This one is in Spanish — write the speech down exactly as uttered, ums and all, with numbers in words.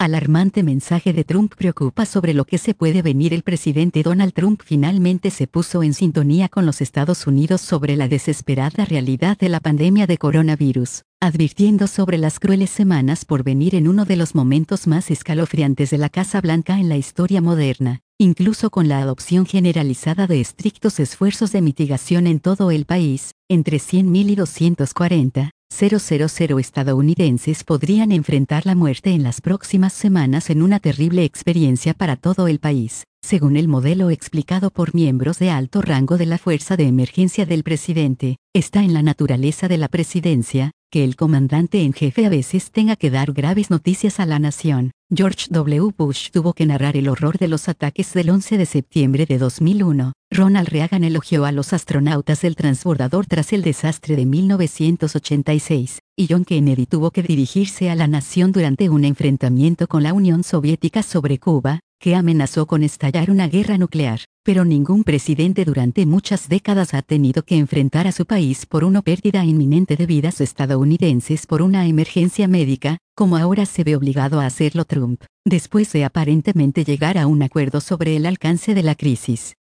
Alarmante mensaje de Trump preocupa sobre lo que se puede venir. El presidente Donald Trump finalmente se puso en sintonía con los Estados Unidos sobre la desesperada realidad de la pandemia de coronavirus, advirtiendo sobre las crueles semanas por venir en uno de los momentos más escalofriantes de la Casa Blanca en la historia moderna, incluso con la adopción generalizada de estrictos esfuerzos de mitigación en todo el país. Entre cien mil y doscientos cuarenta mil estadounidenses podrían enfrentar la muerte en las próximas semanas en una terrible experiencia para todo el país, según el modelo explicado por miembros de alto rango de la Fuerza de Emergencia del presidente. Está en la naturaleza de la presidencia que el comandante en jefe a veces tenga que dar graves noticias a la nación. George W. Bush tuvo que narrar el horror de los ataques del once de septiembre de dos mil uno. Ronald Reagan elogió a los astronautas del transbordador tras el desastre de mil novecientos ochenta y seis, y John Kennedy tuvo que dirigirse a la nación durante un enfrentamiento con la Unión Soviética sobre Cuba, que amenazó con estallar una guerra nuclear. Pero ningún presidente durante muchas décadas ha tenido que enfrentar a su país por una pérdida inminente de vidas estadounidenses por una emergencia médica, como ahora se ve obligado a hacerlo Trump, después de aparentemente llegar a un acuerdo sobre el alcance de la crisis.